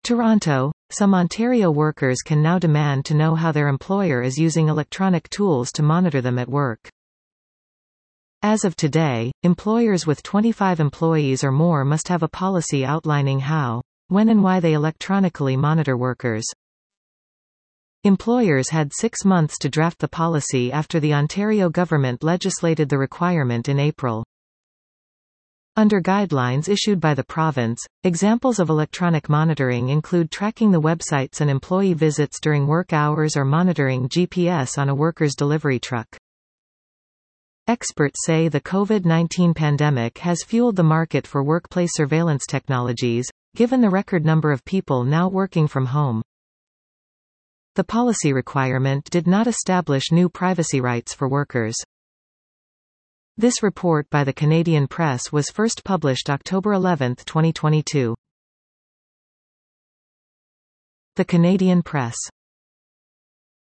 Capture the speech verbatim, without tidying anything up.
Toronto, some Ontario workers can now demand to know how their employer is using electronic tools to monitor them at work. As of today, employers with twenty-five employees or more must have a policy outlining how, when and why they electronically monitor workers. Employers had six months to draft the policy after the Ontario government legislated the requirement in April. Under guidelines issued by the province, examples of electronic monitoring include tracking the websites and employee visits during work hours or monitoring G P S on a worker's delivery truck. Experts say the COVID nineteen pandemic has fueled the market for workplace surveillance technologies, given the record number of people now working from home. The policy requirement did not establish new privacy rights for workers. This report by the Canadian Press was first published October eleventh, twenty twenty-two. The Canadian Press.